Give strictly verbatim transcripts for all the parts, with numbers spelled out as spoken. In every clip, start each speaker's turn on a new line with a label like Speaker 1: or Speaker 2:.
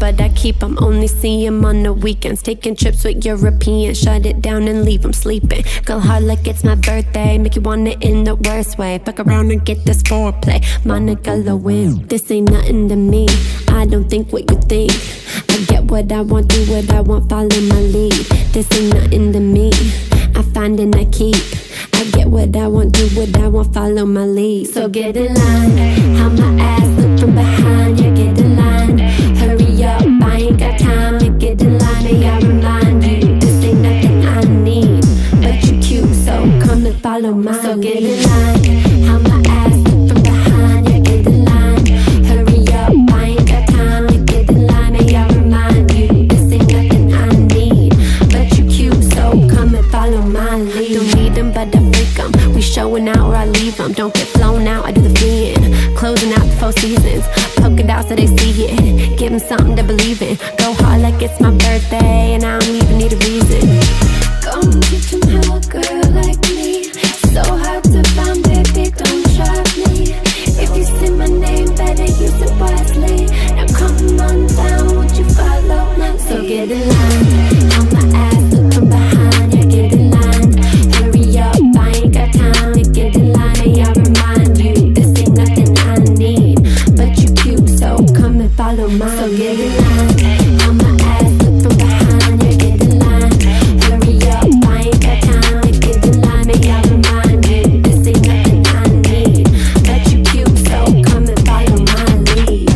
Speaker 1: but I keep 'em. Only see 'em on the weekends. Taking trips with Europeans, shut it down and leave 'em sleeping. Go hard like it's my birthday, make you want it in the worst way. Fuck around and get this foreplay, Monica Lewinsky. This ain't nothing to me, I don't think what you think. I get what I want, do what I want, follow my lead. This ain't nothing to me, I find and I keep. I get what I want, do what I want, follow my lead. So get in line, how my ass look from behind. Yeah, get in line, hurry up, I ain't got time to get in line. May I remind you, this ain't nothing I need, but you cute, so come and follow my so lead. So get in line, how my ass look from behind. Yeah, get in line, hurry up, I ain't got time to get in line. May I remind you, this ain't nothing I need, but you cute, so come and follow my lead. Don't need them, but I freak 'em. We showing out or I leave 'em. Don't get flown out, I do the fleeing. Closing out the four seasons, poke it out so they see it. Give 'em something to believe in. Go hard like it's my birthday, and I don't even need a reason. Go and teach 'em how a girl like me, so hard to find, baby, don't try me. If you see my name, better use it wisely. Now come on down, won't you follow my lead? So get in line, on my ass look from behind. Yeah, get in line, hurry up, I ain't got time to get in line. May I remind you, this ain't nothing I need, but you cute, so come and follow my lead. So get in line, on my ass look from behind. Yeah, get in line, hurry up, I ain't got time to get in line. May I remind you, this ain't nothing I need, but you cute, so come and follow my lead.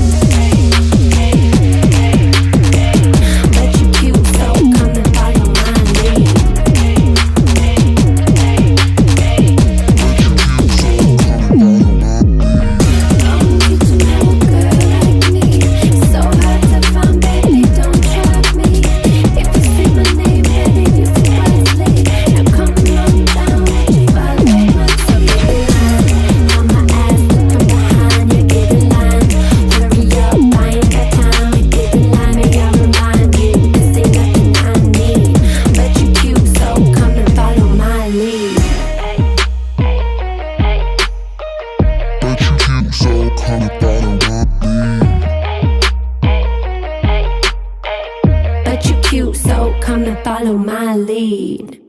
Speaker 1: But you cute, so come and follow my lead. But you cute, so come and follow my lead.